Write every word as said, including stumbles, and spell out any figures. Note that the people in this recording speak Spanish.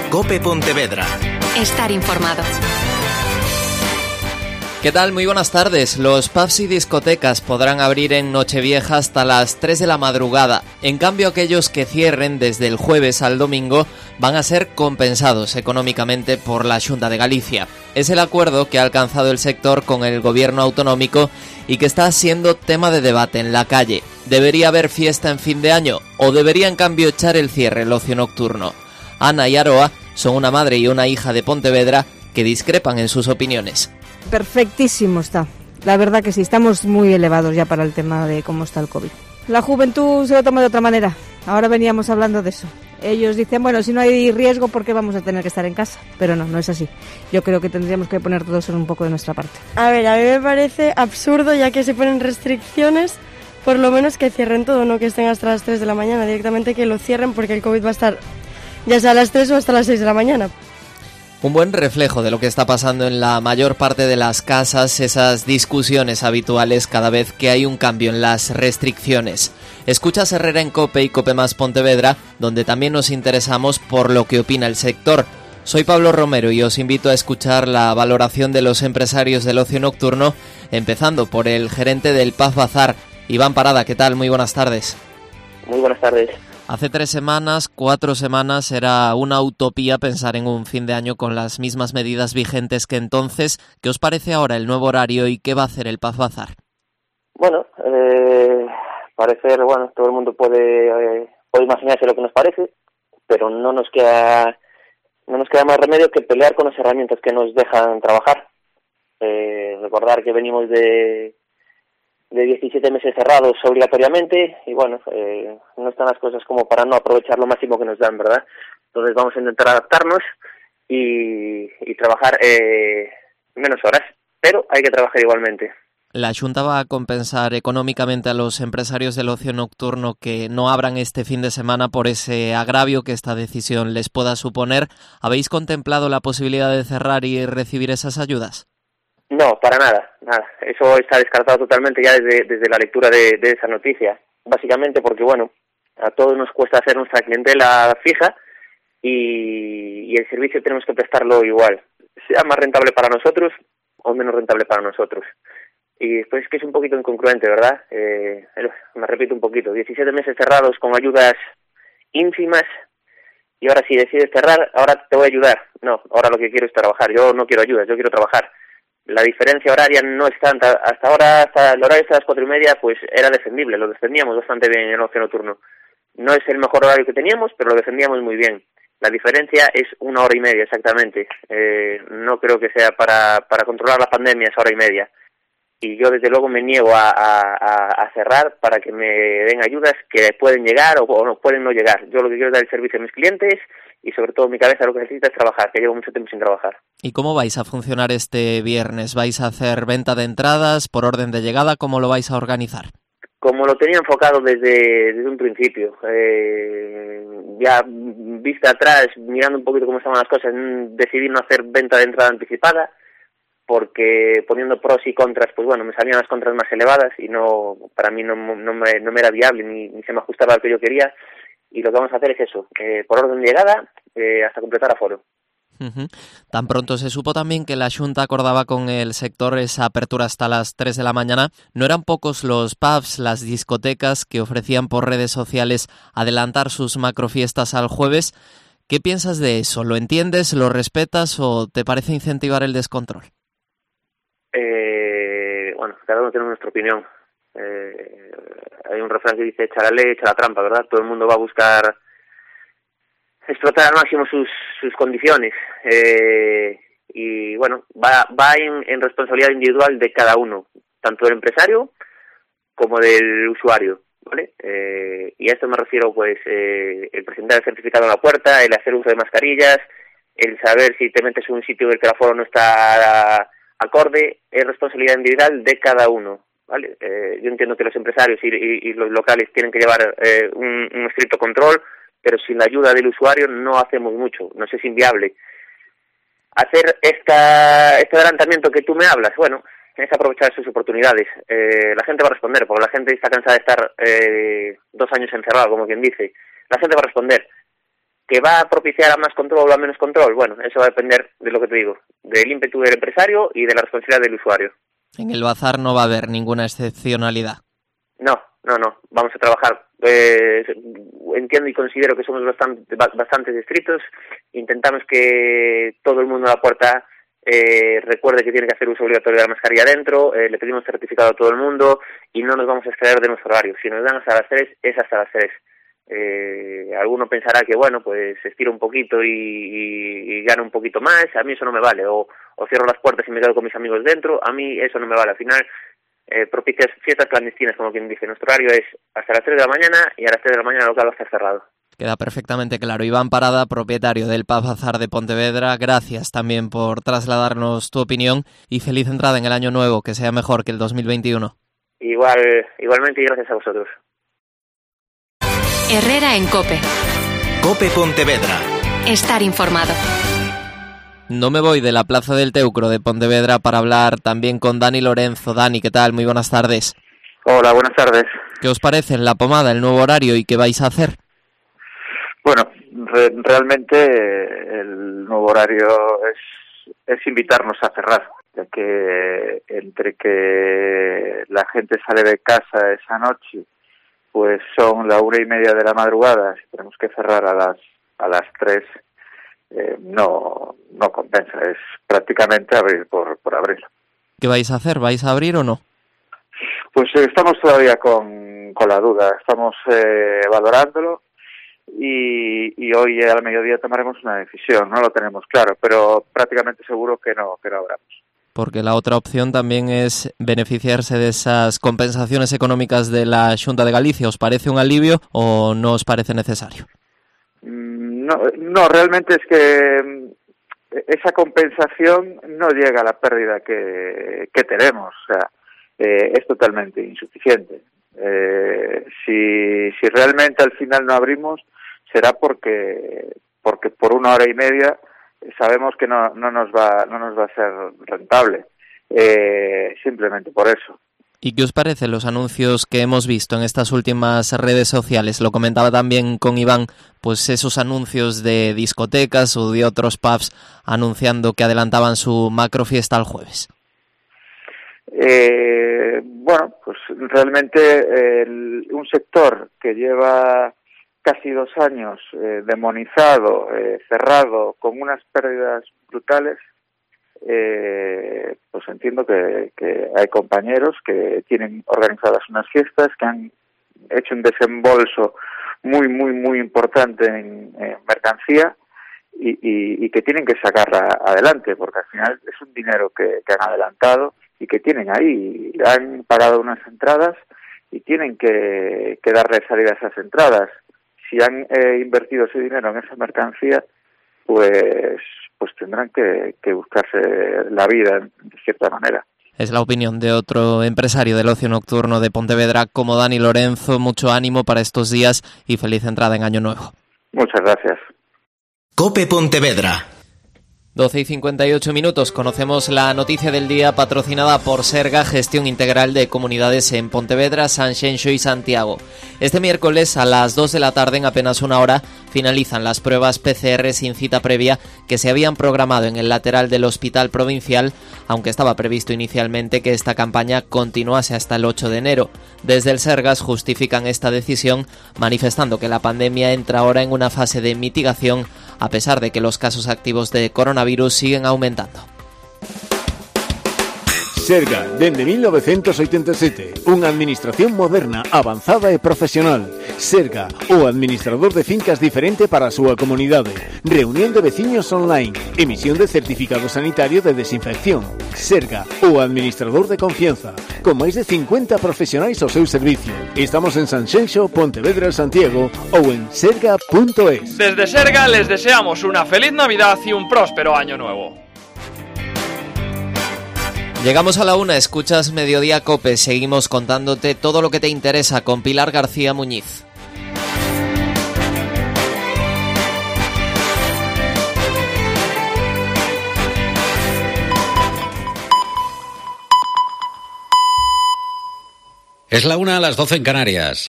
COPE Pontevedra. Estar informado. ¿Qué tal? Muy buenas tardes. Los pubs y discotecas podrán abrir en Nochevieja hasta las tres de la madrugada. En cambio, aquellos que cierren desde el jueves al domingo van a ser compensados económicamente por la Xunta de Galicia. Es el acuerdo que ha alcanzado el sector con el gobierno autonómico y que está siendo tema de debate en la calle. ¿Debería haber fiesta en fin de año o debería en cambio echar el cierre el ocio nocturno? Ana y Aroa son una madre y una hija de Pontevedra que discrepan en sus opiniones. Perfectísimo está. La verdad que sí, estamos muy elevados ya para el tema de cómo está el COVID. La juventud se lo toma de otra manera. Ahora veníamos hablando de eso. Ellos dicen, bueno, si no hay riesgo, ¿por qué vamos a tener que estar en casa? Pero no, no es así. Yo creo que tendríamos que poner todos un poco de nuestra parte. A ver, a mí me parece absurdo, ya que se ponen restricciones, por lo menos que cierren todo, no que estén hasta las tres de la mañana, directamente que lo cierren porque el COVID va a estar ya sea a las tres o hasta las seis de la mañana. Un buen reflejo de lo que está pasando en la mayor parte de las casas, esas discusiones habituales cada vez que hay un cambio en las restricciones. Escuchas Herrera en COPE y COPE Más Pontevedra, donde también nos interesamos por lo que opina el sector. Soy Pablo Romero y os invito a escuchar la valoración de los empresarios del ocio nocturno, empezando por el gerente del Pub Bazar, Iván Parada. ¿Qué tal? Muy buenas tardes. Muy buenas tardes. Hace tres semanas, cuatro semanas, era una utopía pensar en un fin de año con las mismas medidas vigentes que entonces. ¿Qué os parece ahora el nuevo horario y qué va a hacer el Pub Bazar? Bueno, eh, parecer, bueno, todo el mundo puede, eh, puede imaginarse lo que nos parece, pero no nos queda no nos queda más remedio que pelear con las herramientas que nos dejan trabajar. Eh, recordar que venimos de de diecisiete meses cerrados obligatoriamente y bueno, eh, no están las cosas como para no aprovechar lo máximo que nos dan, ¿verdad? Entonces vamos a intentar adaptarnos y, y trabajar eh, menos horas, pero hay que trabajar igualmente. ¿La Xunta va a compensar económicamente a los empresarios del ocio nocturno que no abran este fin de semana por ese agravio que esta decisión les pueda suponer? ¿Habéis contemplado la posibilidad de cerrar y recibir esas ayudas? No, para nada, nada. Eso está descartado totalmente ya desde, desde la lectura de, de esa noticia. Básicamente porque, bueno, a todos nos cuesta hacer nuestra clientela fija y, y el servicio tenemos que prestarlo igual. Sea más rentable para nosotros o menos rentable para nosotros. Y después es que es un poquito incongruente, ¿verdad? Eh, me repito un poquito. diecisiete meses cerrados con ayudas ínfimas y ahora si decides cerrar, ahora te voy a ayudar. No, ahora lo que quiero es trabajar. Yo no quiero ayudas, yo quiero trabajar. La diferencia horaria no es tanta. Hasta ahora, hasta el horario hasta las cuatro y media, pues era defendible, lo defendíamos bastante bien en el ocio nocturno. No es el mejor horario que teníamos, pero lo defendíamos muy bien. La diferencia es una hora y media exactamente. Eh, no creo que sea para, para controlar la pandemia esa hora y media. Y yo desde luego me niego a, a, a cerrar para que me den ayudas que pueden llegar o, o no pueden no llegar. Yo lo que quiero es dar el servicio a mis clientes y sobre todo mi cabeza lo que necesita es trabajar, que llevo mucho tiempo sin trabajar. ¿Y cómo vais a funcionar este viernes? ¿Vais a hacer venta de entradas por orden de llegada? ¿Cómo lo vais a organizar? Como lo tenía enfocado desde, desde un principio. Eh, ya vista atrás, mirando un poquito cómo estaban las cosas, decidí no hacer venta de entrada anticipada porque poniendo pros y contras, pues bueno, me salían las contras más elevadas y no para mí no, no, me, no me era viable ni, ni se me ajustaba al que yo quería. Y lo que vamos a hacer es eso, eh, por orden de llegada eh, hasta completar aforo. Uh-huh. Tan pronto se supo también que la Xunta acordaba con el sector esa apertura hasta las tres de la mañana. No eran pocos los pubs, las discotecas que ofrecían por redes sociales adelantar sus macrofiestas al jueves. ¿Qué piensas de eso? ¿Lo entiendes, lo respetas o te parece incentivar el descontrol? Eh, bueno, cada uno tiene nuestra opinión. Eh, hay un refrán que dice echa la ley, echa la trampa, ¿verdad? Todo el mundo va a buscar explotar al máximo sus sus condiciones eh, y bueno, va va en, en responsabilidad individual de cada uno, tanto del empresario como del usuario, ¿vale? Eh, y a esto me refiero, pues, eh, el presentar el certificado en la puerta, el hacer uso de mascarillas, el saber si te metes en un sitio en el que el aforo no está acorde, es responsabilidad individual de cada uno, ¿vale? Eh, yo entiendo que los empresarios y, y, y los locales tienen que llevar eh, un, un estricto control, pero sin la ayuda del usuario no hacemos mucho, nos es inviable. Hacer esta, este adelantamiento que tú me hablas, bueno, es aprovechar sus oportunidades. Eh, la gente va a responder, porque la gente está cansada de estar eh, dos años encerrada, como quien dice. La gente va a responder. ¿Que va a propiciar a más control o a menos control? Bueno, eso va a depender de lo que te digo, del ímpetu del empresario y de la responsabilidad del usuario. En el bazar no va a haber ninguna excepcionalidad. No, no, no. Vamos a trabajar. Eh, entiendo y considero que somos bastante, bastante estrictos. Intentamos que todo el mundo a la puerta eh, recuerde que tiene que hacer uso obligatorio de la mascarilla dentro. Eh, le pedimos certificado a todo el mundo y no nos vamos a exceder de nuestro horario. Si nos dan hasta las tres, es hasta las tres. Eh, alguno pensará que, bueno, pues estiro un poquito y, y, y gano un poquito más. A mí eso no me vale. O, o cierro las puertas y me quedo con mis amigos dentro. A mí eso no me vale. Al final, eh, propicias fiestas clandestinas, como quien dice. Nuestro horario es hasta las tres de la mañana y a las tres de la mañana el local va a estar cerrado. Queda perfectamente claro. Iván Parada, propietario del Pub Bazar de Pontevedra, gracias también por trasladarnos tu opinión y feliz entrada en el año nuevo, que sea mejor que el dos mil veintiuno. Igual, igualmente y gracias a vosotros. Herrera en COPE. COPE Pontevedra. Estar informado. No me voy de la Plaza del Teucro de Pontevedra para hablar también con Dani Lorenzo. Dani, ¿qué tal? Muy buenas tardes. Hola, buenas tardes. ¿Qué os parece la pomada, el nuevo horario y qué vais a hacer? Bueno, re- realmente el nuevo horario es, es invitarnos a cerrar, ya que entre que la gente sale de casa esa noche, pues son la una y media de la madrugada, si tenemos que cerrar a las a las tres, eh, no no compensa, es prácticamente abrir por, por abrir. ¿Qué vais a hacer? ¿Vais a abrir o no? Pues eh, estamos todavía con, con la duda, estamos eh, valorándolo y, y hoy al mediodía tomaremos una decisión, no lo tenemos claro, pero prácticamente seguro que no, que no abramos. Porque la otra opción también es beneficiarse de esas compensaciones económicas de la Xunta de Galicia. ¿Os parece un alivio o no os parece necesario? No, no, realmente es que esa compensación no llega a la pérdida que, que tenemos. O sea, eh, es totalmente insuficiente. Eh, si, si realmente al final no abrimos, será porque, porque por una hora y media sabemos que no, no nos va no nos va a ser rentable, eh, simplemente por eso. ¿Y qué os parecen los anuncios que hemos visto en estas últimas redes sociales? Lo comentaba también con Iván, pues esos anuncios de discotecas o de otros pubs anunciando que adelantaban su macro fiesta el jueves. Eh, bueno, pues realmente el, un sector que lleva casi dos años eh, demonizado, eh, cerrado, con unas pérdidas brutales, eh, pues entiendo que, que hay compañeros que tienen organizadas unas fiestas, que han hecho un desembolso muy, muy, muy importante en, en mercancía y, y, y que tienen que sacarla adelante, porque al final es un dinero que, que han adelantado y que tienen ahí, han pagado unas entradas y tienen que, que darle salida a esas entradas. Si han eh, invertido ese dinero en esa mercancía, pues pues tendrán que, que buscarse la vida de cierta manera. Es la opinión de otro empresario del ocio nocturno de Pontevedra como Dani Lorenzo. Mucho ánimo para estos días y feliz entrada en Año Nuevo. Muchas gracias. COPE Pontevedra. doce y cincuenta y ocho minutos, conocemos la noticia del día patrocinada por Serga, Gestión Integral de Comunidades en Pontevedra, Sanxenxo y Santiago. Este miércoles a las dos de la tarde, en apenas una hora, finalizan las pruebas P C R sin cita previa que se habían programado en el lateral del Hospital Provincial, aunque estaba previsto inicialmente que esta campaña continuase hasta el ocho de enero. Desde el Sergas justifican esta decisión manifestando que la pandemia entra ahora en una fase de mitigación a pesar de que los casos activos de coronavirus siguen aumentando. Serga, dende mil novecientos oitenta e sete, unha administración moderna, avanzada e profesional. Serga, o administrador de fincas diferente para a súa comunidade. Reunión de veciños online, emisión de certificado sanitario de desinfección. Serga, o administrador de confianza, con máis de cincuenta profesionais ao seu servicio. Estamos en Sanxenxo, Pontevedra, Santiago ou en serga punto es. Desde Serga les deseamos una feliz Navidad y un próspero año nuevo. Llegamos a la una, escuchas Mediodía COPE, seguimos contándote todo lo que te interesa con Pilar García Muñiz. Es la una a las doce en Canarias.